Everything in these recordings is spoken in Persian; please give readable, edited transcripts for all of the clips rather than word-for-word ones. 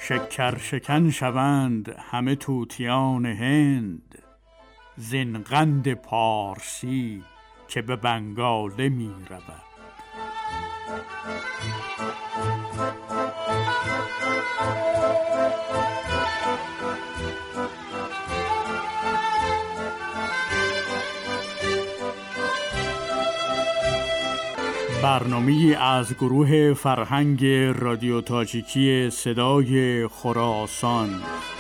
شکر شکن شوند همه طوطیان هند، زین قند پارسی که به بنگاله می رود. برنامه‌ای از گروه فرهنگ رادیو تاجیکی صدای خراسان.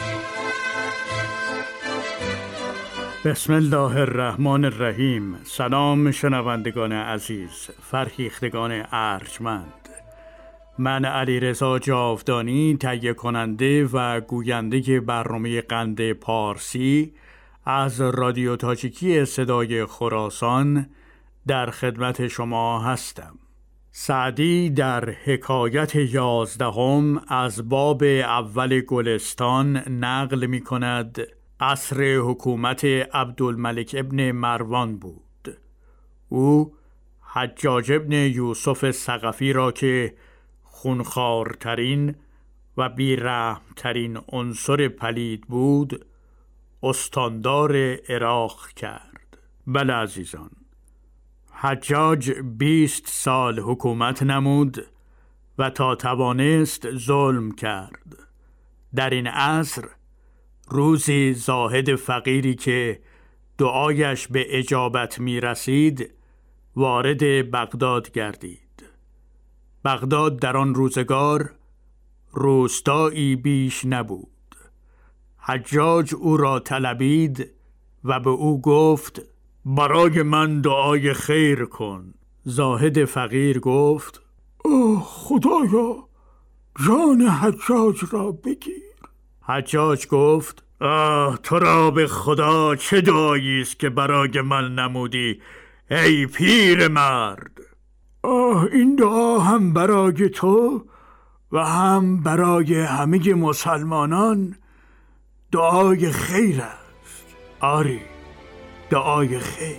بسم الله الرحمن الرحیم. سلام شنوندگان عزیز، فرهیختگان ارجمند. من علیرضا جاودانی، تهیه کننده و گوینده برنامه قند پارسی از رادیو تاجیکی صدای خراسان در خدمت شما هستم. سعدی در حکایت 11 از باب اول گلستان نقل می کند عصر حکومت عبدالملک ابن مروان بود. او حجاج ابن یوسف ثقفی را که خونخوارترین و بی‌رحم‌ترین عنصر پلید بود استاندار عراق کرد. بله عزیزان، حجاج 20 سال حکومت نمود و تا توانست ظلم کرد. در این عصر روزی زاهد فقیری که دعایش به اجابت می رسید وارد بغداد گردید. بغداد در آن روزگار روستایی بیش نبود. حجاج او را طلبید و به او گفت برای من دعای خیر کن. زاهد فقیر گفت اوه خدایا، جان حجاج را بگیر. حجاج گفت تو را به خدا چه دعایی است که برای من نمودی ای پیر مرد؟ این دعا هم برای تو و هم برای همه مسلمانان دعای خیر است. آری، دعای خیر.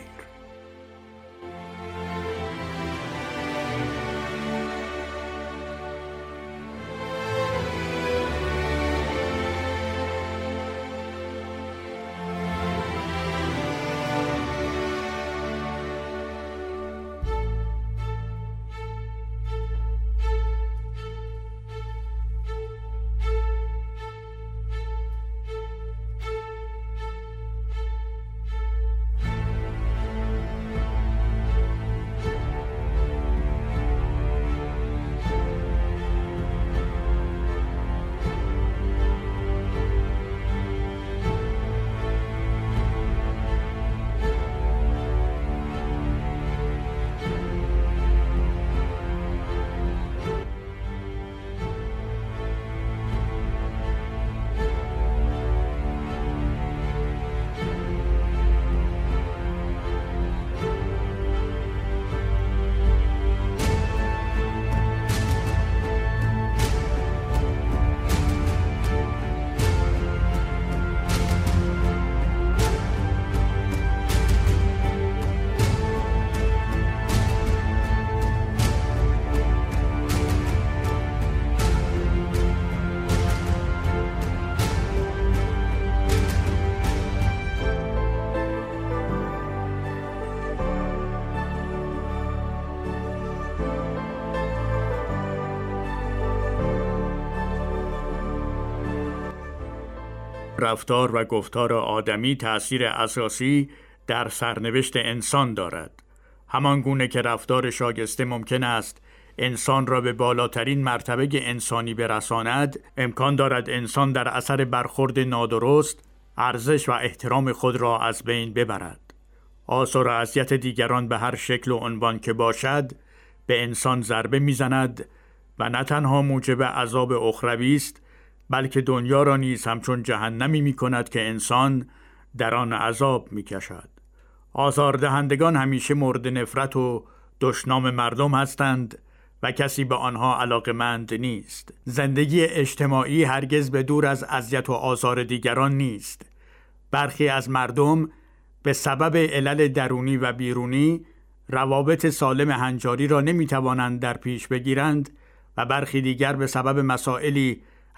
رفتار و گفتار آدمی تأثیر اساسی در سرنوشت انسان دارد. همان گونه که رفتار شایسته ممکن است انسان را به بالاترین مرتبه انسانی برساند، امکان دارد انسان در اثر برخورد نادرست ارزش و احترام خود را از بین ببرد. آزار و اذیت دیگران به هر شکل و عنوان که باشد به انسان ضربه می‌زند و نه تنها موجب عذاب اخروی است، بلکه دنیا را نیز همچون جهنمی می کند که انسان در آن عذاب می کشد. آزاردهندگان همیشه مورد نفرت و دشنام مردم هستند و کسی به آنها علاقمند نیست. زندگی اجتماعی هرگز به دور از اذیت و آزار دیگران نیست. برخی از مردم به سبب علل درونی و بیرونی روابط سالم هنجاری را نمی توانند در پیش بگیرند و برخی دیگر به سبب مسائلی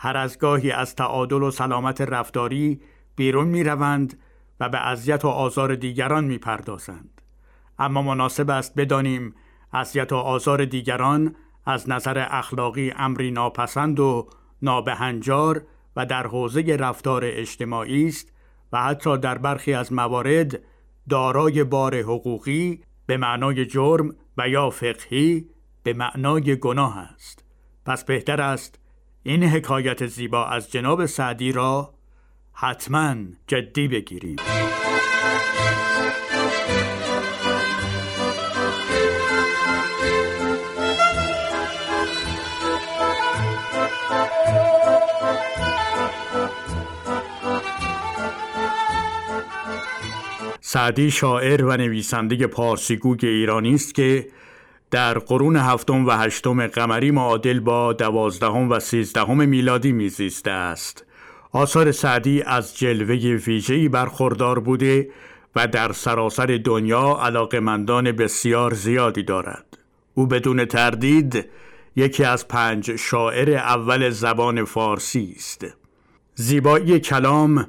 هر از گاهی از تعادل و سلامت رفتاری بیرون می روند و به اذیت و آزار دیگران می پردازند. اما مناسب است بدانیم اذیت و آزار دیگران از نظر اخلاقی امری ناپسند و نابهنجار و در حوزه رفتار اجتماعی است و حتی در برخی از موارد دارای بار حقوقی به معنای جرم و یا فقهی به معنای گناه است. پس بهتر است این حکایت زیبا از جناب سعدی را حتما جدی بگیریم. سعدی شاعر و نویسنده پارسیگوی ایرانی است که در قرون 7 و 8 قمری معادل با 12 و 13 میلادی میزیسته است. آثار سعدی از جلوه ویژه‌ای برخوردار بوده و در سراسر دنیا علاقه‌مندان بسیار زیادی دارد. او بدون تردید یکی از 5 شاعر اول زبان فارسی است. زیبایی کلام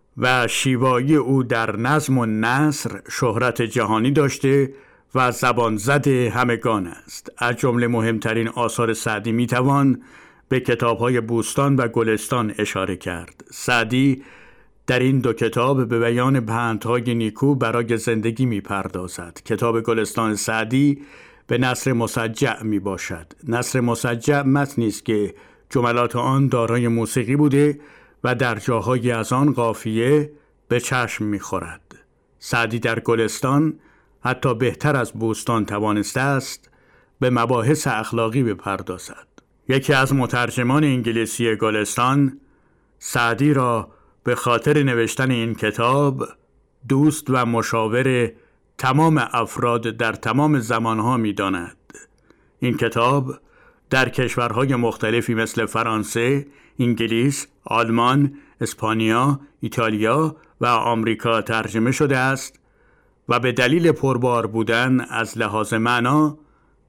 و شیوایی او در نظم و نثر شهرت جهانی داشته و زبان زد همگان است. از جمله مهمترین آثار سعدی میتوان به کتاب‌های بوستان و گلستان اشاره کرد. سعدی در این 2 کتاب به بیان پندهای نیکو برای زندگی میپردازد. کتاب گلستان سعدی به نثر مسجع میباشد. نثر مسجع متنی است که جملات آن دارای موسیقی بوده و در جاهای از آن قافیه به چشم میخورد. سعدی در گلستان حتی بهتر از بوستان توانسته است به مباحث اخلاقی بپردازد. یکی از مترجمان انگلیسی گلستان سعدی را به خاطر نوشتن این کتاب دوست و مشاور تمام افراد در تمام زمانها می‌داند. این کتاب در کشورهای مختلفی مثل فرانسه، انگلیس، آلمان، اسپانیا، ایتالیا و آمریکا ترجمه شده است و به دلیل پربار بودن از لحاظ معنا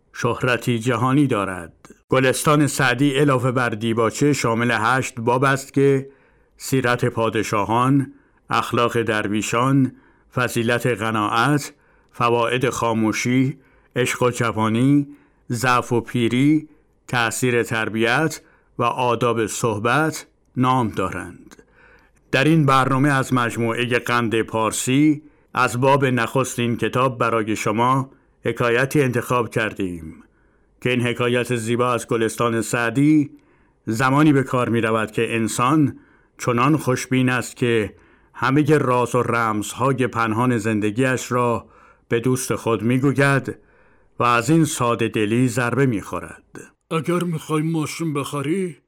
شهرتی جهانی دارد. گلستان سعدی علاوه بر دیباچه شامل 8 باب است که سیرت پادشاهان، اخلاق درویشان، فضیلت قناعت، فواید خاموشی، عشق و جوانی، ضعف و پیری، تأثیر تربیت و آداب صحبت نام دارند. در این برنامه از مجموعه قند پارسی از باب نخست این کتاب برای شما حکایتی انتخاب کردیم که این حکایت زیبا از گلستان سعدی زمانی به کار می رود که انسان چنان خوشبین است که همه راز و رمزهای پنهان زندگیش را به دوست خود می گوید و از این ساده دلی ضربه می خورد. اگر می خواهی ماشین بخری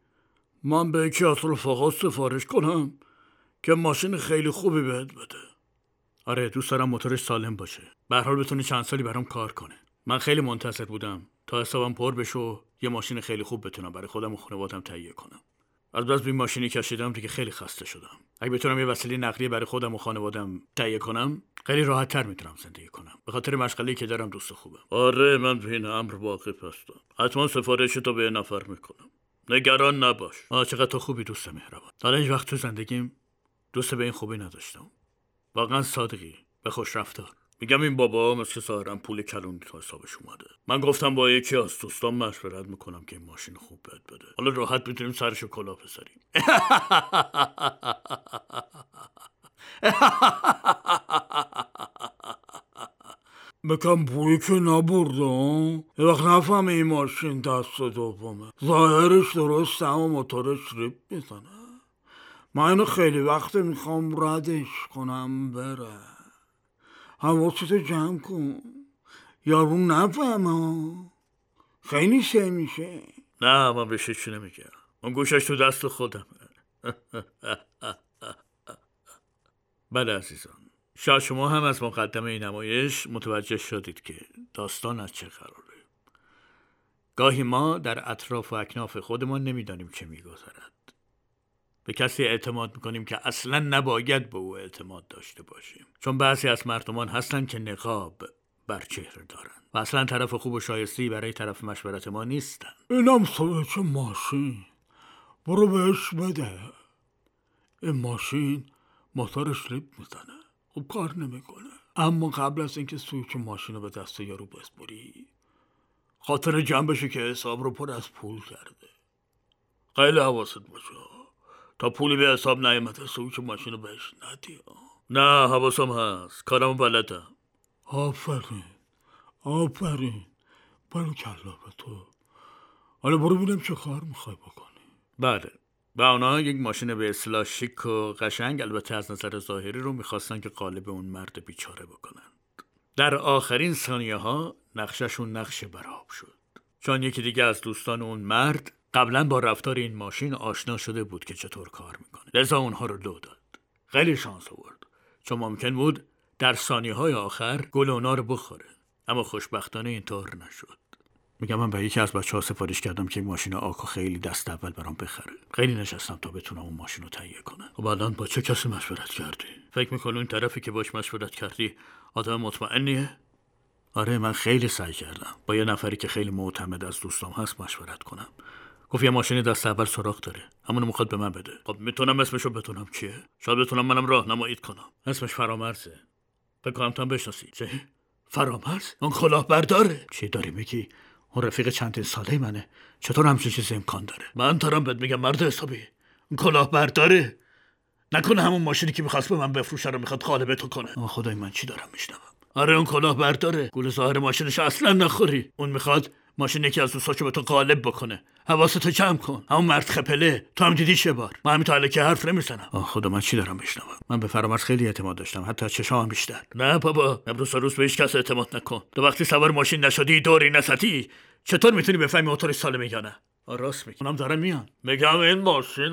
من به یکی از رفقا سفارش کنم که ماشین خیلی خوبی بهت بده. آره، دوست دارم موتورش سالم باشه. به هر حال بتونه چند سالی برام کار کنه. من خیلی منتظر بودم تا حسابم پر بشه و یه ماشین خیلی خوب بتونم برای خودم و خانواده‌ام تهیه کنم. از بس این ماشینی کشیدم دیگه خیلی خسته شدم. اگه بتونم یه وسیله نقلیه برای خودم و خانواده‌ام تهیه کنم خیلی راحت‌تر میتونم زندگی کنم. به خاطر مشغله‌ای که دارم دوست خوبم. آره، من به این امر واقف هستم. حتما سفارشتو به یه نفر میکنم. نگران نباش. چقدر تو خوبی دوست مهربان. حالا هیچ وقت تو زندگیم دوست به این خوبی نداشتم. واقعا صادقی، به خوش رفتار. میگم این بابا مثل ظاهرا پول کلونی تو حسابش اومده. من گفتم با یکی از دوستان مشورت میکنم که این ماشین خوب بهت بده. حالا راحت میتونیم سرشو کلاه بذاریم. بکن پولی که نبرده یه وقت نفهمه این ماشین دست دومه. ظاهرش درسته اما موتورش ریپ میزنه. من اینو خیلی وقت میخوام ردش کنم بره. حواستو جمع کن یارو نفهمه خیلی سه میشه. نه، من بهش چی نمیگم. اون گوشش تو دست خودمه. بله عزیزان، شاید شما هم از مقدمه این نمایش متوجه شدید که داستان از چه قراره. گاهی ما در اطراف و اکناف خودمان نمیدانیم چه میگذرد. به کسی اعتماد میکنیم که اصلا نباید به او اعتماد داشته باشیم، چون بعضی از مردمان هستن که نقاب بر چهره دارن و اصلا طرف خوب و شایستی برای طرف مشورت ما نیستن. اینم سویچ ماشین برو بهش بده. این ماشین موتورش لیپ میزنه، خب کار نمیکنه. اما قبل از اینکه سویچ ماشین رو به دست یارو بسپری، خاطر جنبشه که حساب رو پر از پول کرده. خیلی حواست باشه تا پولی به حساب نیامده سویچ ماشین رو بهش ندی. نه حواسم هست، کارمو بلدم. آفرین برو کلا به تو. حالا برو ببینم چه کار میخوای بکنی. بله، و آنها یک ماشین به اصطلاح شیک و قشنگ، البته از نظر ظاهری، رو میخواستن که قالب اون مرد بیچاره بکنن. در آخرین ثانیه ها نقششون نقش براب شد، چون یکی دیگه از دوستان اون مرد قبلا با رفتار این ماشین آشنا شده بود که چطور کار میکنه، لذا اونها رو لو داد. خیلی شانس آورد، چون ممکن بود در ثانیه های آخر گل اونا رو بخوره، اما خوشبختانه اینطور نشد. میگم من به یکی از بچه‌ها سفارش کردم که ماشین آکو خیلی دست اول برام بخره. خیلی نشستم تا بتونم اون ماشین رو تهیه کنم. و بعداً با چه کسی مشورت کردی؟ فکر می‌کنی اون طرفی که باش مشورت کردی آدم مطمئنیه؟ آره، من خیلی سعی کردم با یه نفری که خیلی معتمد از دوستام هست مشورت کنم. گفت یه ماشین دست اول سراغ داره، همونو میخواد به من بده. خب میتونم اسمشو بدونم چیه؟ شاید بتونم منم راهنماییت کنم. اسمش فرامرزه. فکر کنم تو هم بشناسی. چه؟ فرامرز؟ اون کلاهبرداره. چی داری میگی؟ اون رفیق چندین ساله منه. چطور همچین چیزی امکان داره؟ من دارم بهت میگم مرد حسابی. اون کلاهبرداره. نکنه همون ماشینی که میخواست به من بفروشه رو میخواد قالب تو کنه. خدای من چی دارم میشنوم؟ آره اون کلاهبرداره. گول ظاهر ماشینش اصلا نخوری. اون میخواد ماشین یکی از دوستاشو به تو قالب بکنه. حواستو جمع کن. همون مرد خپله تو هم دیدی چه بار. من همین تا الکی حرف نمیزنم. خدا من چی دارم میشنوم؟ من به فرامرز خیلی اعتماد داشتم، حتی از چشام بیشتر. نه بابا، امروز روز به هیچ کس اعتماد نکن. تو وقتی سوار ماشین نشدی، دوری نسطی، چطور میتونی بفهمی موتورش سالمه یا نه؟ راست میگی. اونم دارن میان. میگم این ماشین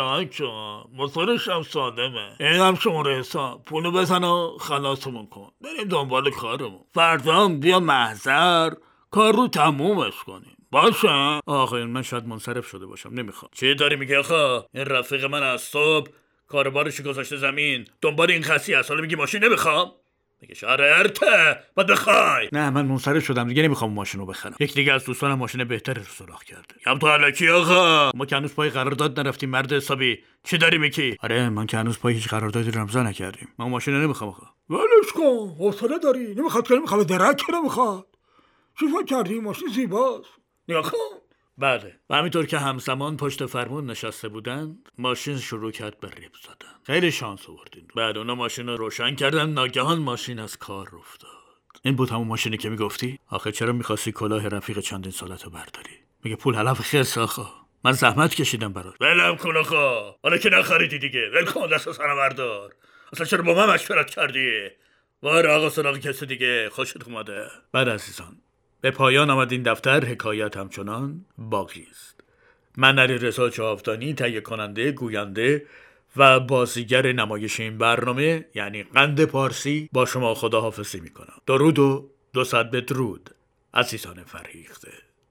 آچا موتورش هم سالمه. اینم شماره حساب. پولو بزن و خلاصمون کن. بریم دنبال کارمون. فردا بیا محضر کار رو تمومش کنیم. باشه؟ آقایون من شاید منصرف شده باشم، نمیخوام. چی داری میگی آقا؟ این رفیق من از صبح کاربارش گذاشته زمین، دنبال این خسی هست، حالا میگی ماشین نمیخوام؟ میگه شررته باید بخوای. نه من منصرف شدم دیگه، نمیخوام ماشین رو بخرم. یک دیگه از دوستانم ماشین بهتری رو سراغ کرده. هم تو الکی آقا، ما که هنوز پای قرارداد نرفتیم مرد حسابی. چی داری میگی؟ آره من که هنوز پای هیچ قراردادی رو امضا نکردیم. من ماشین نمیخوام آقا. ولش کن، حوصله داری؟ نمیخواد که نمیخواد، درک نمیخواد. چی فکر کردی ماشین زیباست؟ نگاه کن. بله، و همینطور که همزمان پشت فرمون نشسته بودن، ماشین شروع کرد به ریپ زدن. خیلی شانس آوردین. بعد اونا ماشین رو روشن کردن، ناگهان ماشین از کار افتاد. این بود همون ماشینی که میگفتی؟ آخه چرا میخواستی کلاه رفیق چندین سالتو برداری؟ میگه پول علف خس آخا، من زحمت کشیدم برات. ولم کن آخا، حالا که نخریدی دیگه، ول کن دست سرم بردار. اصلا چرا با من مشورت کردی؟ واره آقا سراغ کسی دیگه، خوشت اومده. بعد عزیزان به پایان آمد این دفتر، حکایت همچنان باقی است. من علیرضا جاودانی تهیه کننده، گوینده و بازیگر نمایش این برنامه یعنی قند پارسی با شما خداحافظی میکنم. درود و 200 بدرود عزیزان فرهیخته.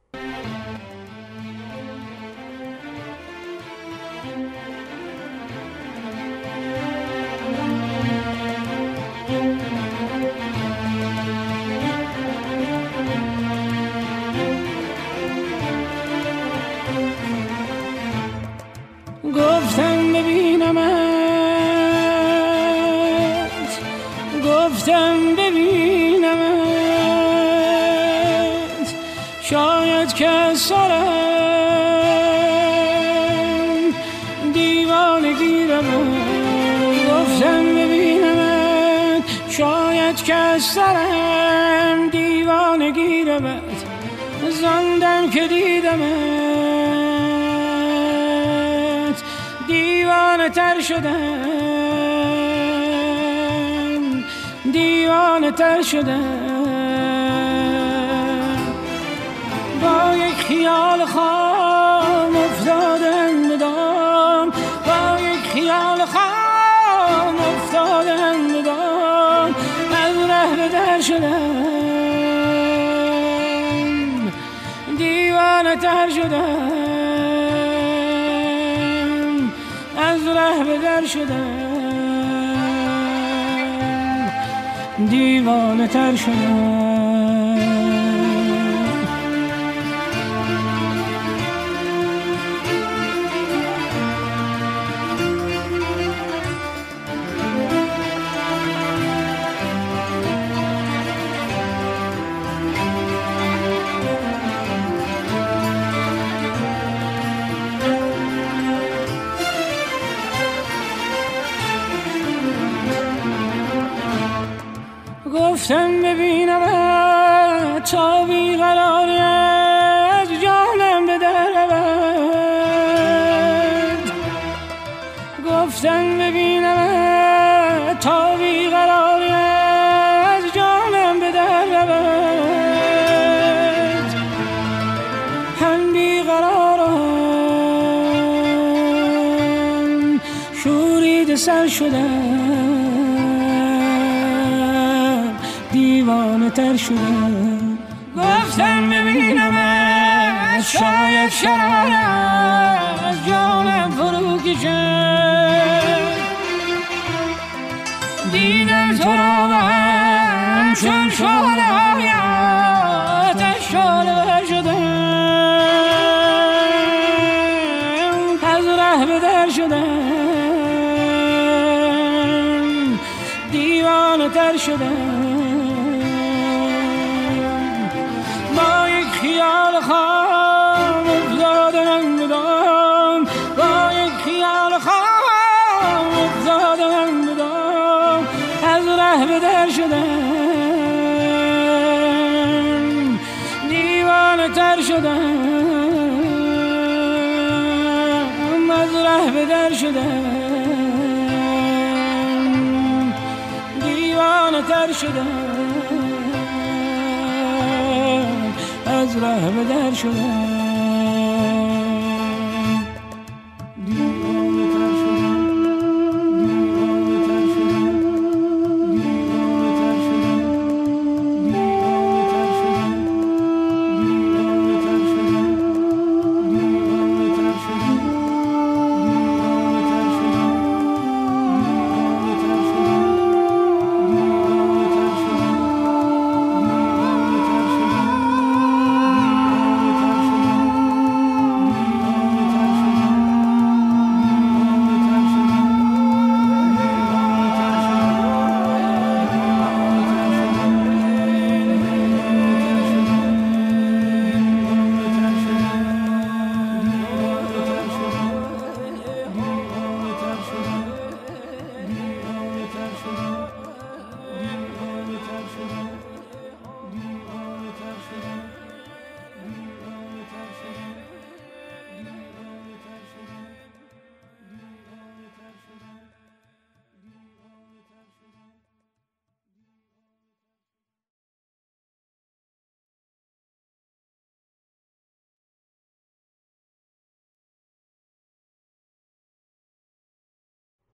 گفتم ببینمت شاید که سرم دیوانه گیرمت. گفتم ببینمت شاید که سرم دیوانه گیرمت. زندم که دیدمت دیوانه تر شدم، دیوانه تر شدم. با یک خیال خام افتادم به دام، با یک خیال خام افتادم به دام. از ره به در شدم، دیوانه تر شدم. از ره به در شدم، دیوانه تر شدم. گفتم ببینم تا بیقراری از جانم به در رود، گفتم ببینم تا بیقراری از جانم به در رود. هم بیقرارم شورید سر شدم، دیوانه تر شدم. گفتم ببینم شاید شرارم از جانم فرو کشد، دیدم تو را و هم چون شعله های آتش شعله ور شدم، از ره به در شدم، دیوانه تر شدم. با یک خیال خام افتادم به دام، با یک خیال خام افتادم به دام، از ره به در شدم، دیوانه تر شدم، از ره به در شدم، دیوانه تر شدم، از ره به در شدم.